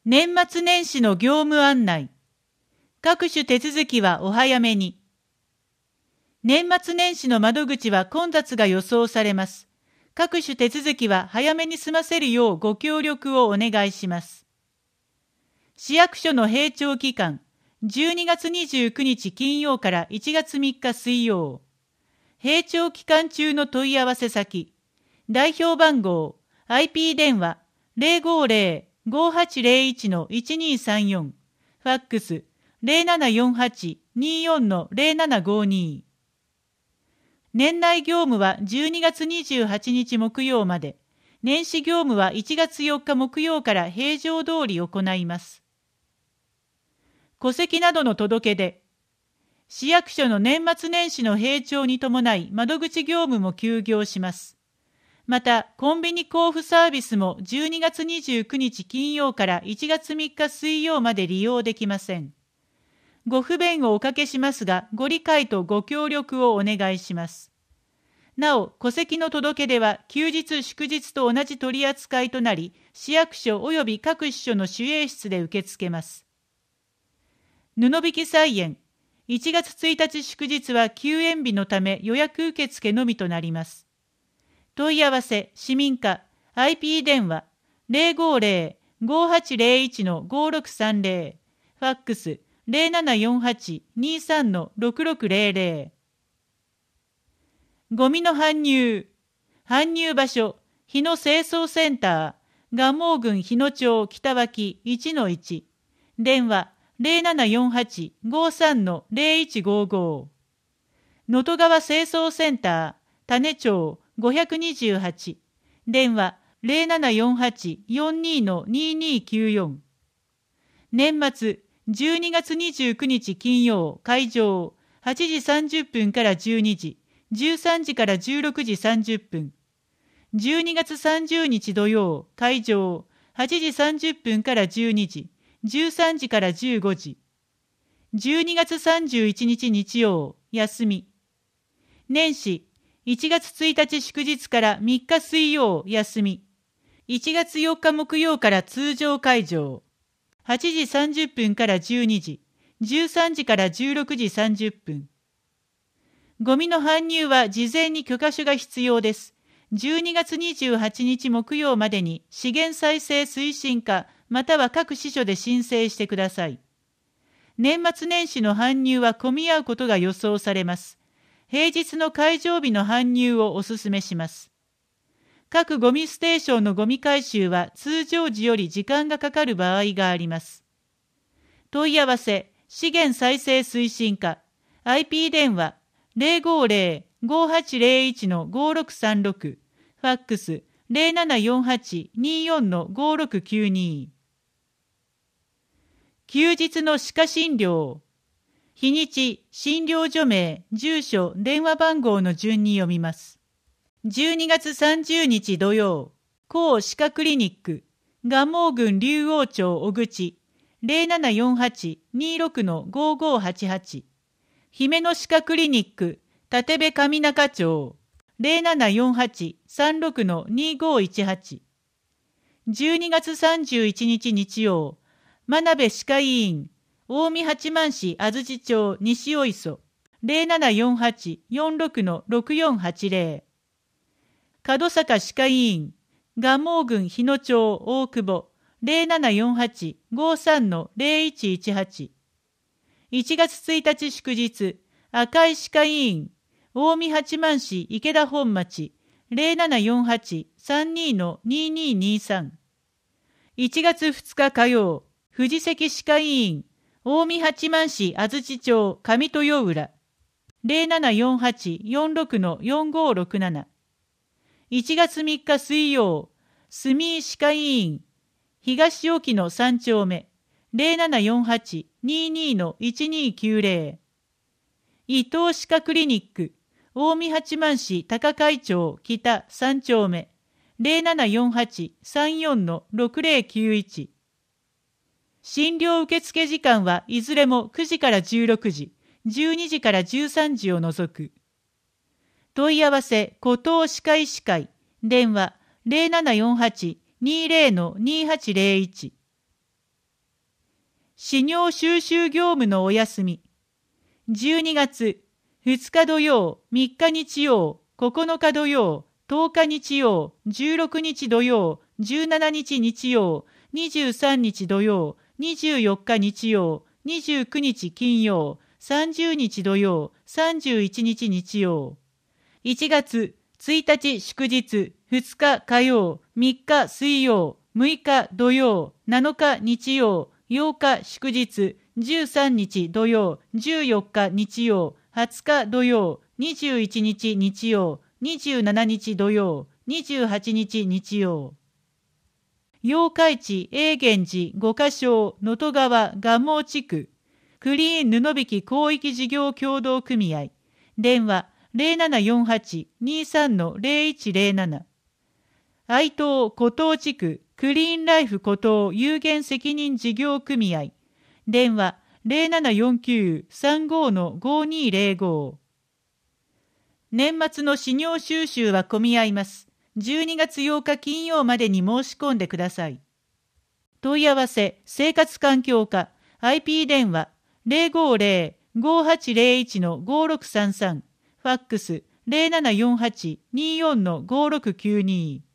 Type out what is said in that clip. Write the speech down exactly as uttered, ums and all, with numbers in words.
年末年始の業務案内。各種手続きはお早めに。年末年始の窓口は混雑が予想されます。各種手続きは早めに済ませるようご協力をお願いします。市役所の閉庁期間、じゅうにがつにじゅうくにち金曜からいちがつみっか水曜。閉庁期間中の問い合わせ先、代表番号、アイピー 電話 ゼロごゼロ ごはちゼロいち のいちにさんよん、ファックス ゼロななよんはち にーよん のゼロななごに。年内業務はじゅうにがつにじゅうはちにち木曜まで、年始業務はいちがつよっか木曜から平常通り行います。戸籍などの届け出、市役所の年末年始の閉庁に伴い窓口業務も休業します。また、コンビニ交付サービスもじゅうにがつにじゅうくにち金曜からいちがつみっか水曜まで利用できません。ご不便をおかけしますが、ご理解とご協力をお願いします。なお、戸籍の届け出は休日祝日と同じ取り扱いとなり、市役所及び各支所の守衛室で受け付けます。布引菜園、いちがつついたち祝日は休園日のため予約受付のみとなります。問い合わせ、市民課、アイピー 電話、ゼロごゼロ ごはちゼロいち のごろくさんゼロ、ファックス、ゼロななよんはち にーさん のろくろくゼロゼロ。ゴミの搬入、搬入場所、日野清掃センター、蒲生郡日野町北脇 いちのいち、電話、ゼロななよんはち ごさん のゼロいちごご。能登川清掃センター、種町ごひゃくにじゅうはち、電話ゼロななよんはち よんにー のにーにーきゅうよん。年末じゅうにがつにじゅうくにち金曜会場はちじさんじゅっぷんからじゅうにじ、じゅうさんじからじゅうろくじさんじゅっぷん。じゅうにがつさんじゅうにち土曜会場はちじさんじゅっぷんからじゅうにじ、じゅうさんじからじゅうごじ。じゅうにがつさんじゅういちにち日曜休み。年始いちがつついたち祝日からみっか水曜休み。いちがつよっか木曜から通常会場。はちじさんじゅっぷんからじゅうにじ、じゅうさんじからじゅうろくじさんじゅっぷん。ゴミの搬入は事前に許可書が必要です。じゅうにがつにじゅうはちにち木曜までに資源再生推進課または各支所で申請してください。年末年始の搬入は混み合うことが予想されます。平日の開場日の搬入をお勧めします。各ゴミステーションのゴミ回収は通常時より時間がかかる場合があります。問い合わせ、資源再生推進課、アイピー 電話ゼロごゼロ ごはちゼロいち のごろくさんろく、ファックスゼロななよんはち にーよん のごろくきゅうに。休日の歯科診療。日にち、診療所名、住所、電話番号の順に読みます。じゅうにがつさんじゅうにち土曜、甲歯科クリニック、蒲生郡竜王町小口、ゼロななよんはち にーろく のごごはちはち。姫野歯科クリニック、立部上中町、ゼロななよんはち さんろく のにごいちはち。じゅうにがつさんじゅういちにち日曜、真鍋歯科医院、近江八幡市安土町西尾磯、ゼロななよんはち よんろく のろくよんはちゼロ。門坂歯科医院、蒲生郡日野町大久保、ゼロななよんはち ごさん のゼロいちいちはち。いちがつついたち祝日、赤井歯科医院、近江八幡市池田本町、ゼロななよんはち さんにー のにーにーにーさん。いちがつふつか火曜、藤関歯科医院、近江八幡市安土町上豊浦、ゼロななよんはち よんろく のよんごろくなな。いちがつみっか水曜、住井歯科医院、東沖のさんちょうめ、ゼロななよんはち にーにー のいちにーきゅうゼロ。伊東歯科クリニック、近江八幡市高海町北さんちょうめ、ゼロななよんはち さんよん のろくゼロきゅういち。診療受付時間はいずれもくじからじゅうろくじ、じゅうにじからじゅうさんじを除く。問い合わせ、湖東歯科医師会、電話ゼロななよんはち にーゼロ のにーはちゼロいち。 飼料収集業務のお休み。じゅうにがつふつか土曜、みっか日曜、ここのか土曜、とおか日曜、じゅうろくにち土曜、じゅうしちにち日曜、にじゅうさんにち土曜、にじゅうよっか日曜、にじゅうくにち金曜、さんじゅうにち土曜、さんじゅういちにち日曜。いちがつついたち祝日、ふつか火曜、みっか水曜、むいか土曜、なのか日曜、ようか祝日、じゅうさんにち土曜、じゅうよっか日曜、はつか土曜、にじゅういちにち日曜、にじゅうしちにち土曜、にじゅうはちにち日曜。八日市永源寺五箇所能登川蒲生地区クリーン布引広域事業協同組合電話 ゼロななよんはち にさん ゼロいちゼロなな 愛東湖東地区クリーンライフ湖東有限責任事業組合電話 ゼロななよんきゅう さんご ごにゼロご。 年末の飼料収集は混み合います。じゅうにがつようか金曜までに申し込んでください。問い合わせ生活環境課 アイピー 電話 ゼロごゼロ ごはちゼロいち ごろくさんさん ファックス ゼロななよんはち にーよん ごろくきゅうに